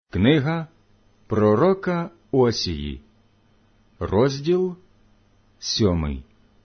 Книга пророка Осії, розділ 7.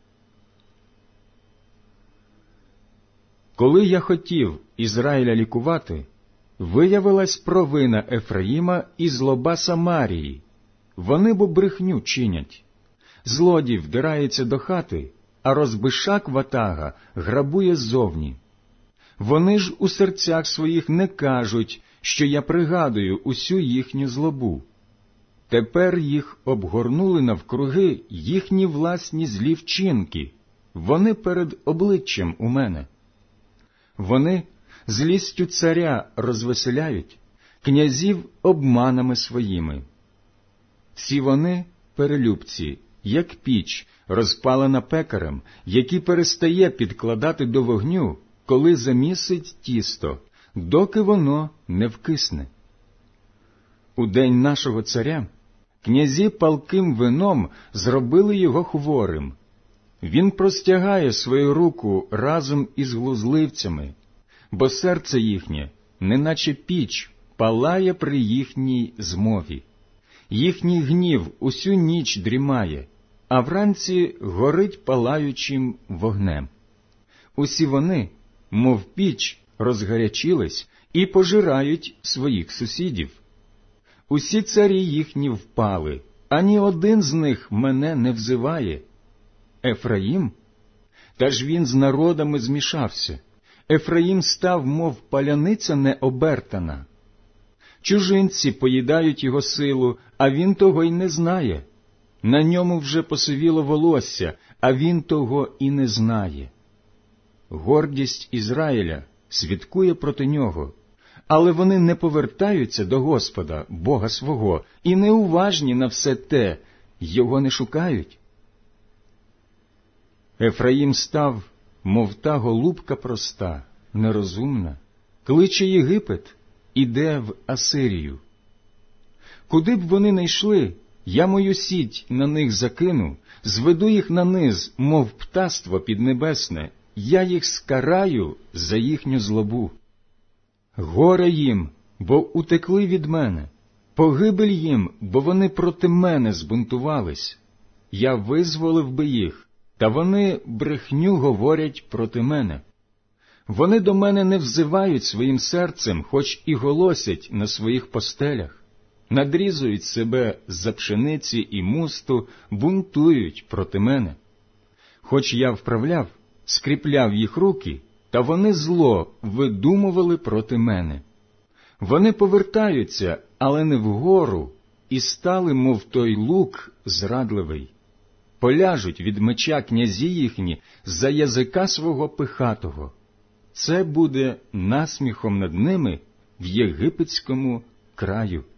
Коли я хотів Ізраїля лікувати, виявилась провина Ефраїма і злоба Самарії. Вони бо брехню чинять. Злодій вдирається до хати, а розбишак ватага грабує ззовні. Вони ж у серцях своїх не кажуть, що я пригадую усю їхню злобу. Тепер їх обгорнули навкруги їхні власні злі вчинки, вони перед обличчям у мене. Вони злістю царя розвеселяють, князів обманами своїми. Всі вони перелюбці, як піч, розпалена пекарем, який перестає підкладати до вогню, коли замісить тісто, доки воно не вкисне. У день нашого царя князі палким вином зробили його хворим. Він простягає свою руку разом із глузливцями, бо серце їхнє, неначе піч, палає при їхній змові. Їхній гнів усю ніч дрімає, а вранці горить палаючим вогнем. Усі вони, мов піч, розгарячились і пожирають своїх сусідів. Усі царі їхні впали, ані один з них мене не взиває. Ефраїм? Та ж він з народами змішався. Ефраїм став, мов паляниця необертана. Чужинці поїдають його силу, а він того й не знає. На ньому вже посивіло волосся, а він того і не знає. Гордість Ізраїля свідкує проти нього, але вони не повертаються до Господа, Бога свого, і неуважні на все те, його не шукають. Ефраїм став, мов та голубка проста, нерозумна, кличе Єгипет, іде в Асирію. Куди б вони не йшли, я мою сіть на них закину, зведу їх на низ, мов птаство піднебесне, я їх скараю за їхню злобу. Горе їм, бо утекли від мене, погибель їм, бо вони проти мене збунтувались. Я визволив би їх, та вони брехню говорять проти мене. Вони до мене не взивають своїм серцем, хоч і голосять на своїх постелях. Надрізують себе з-за пшениці і мусту, бунтують проти мене. Хоч я вправляв, скріпляв їх руки, та вони зло видумували проти мене. Вони повертаються, але не вгору, і стали, мов той лук зрадливий. Поляжуть від меча князі їхні за язика свого пихатого. Це буде насміхом над ними в єгипетському краю.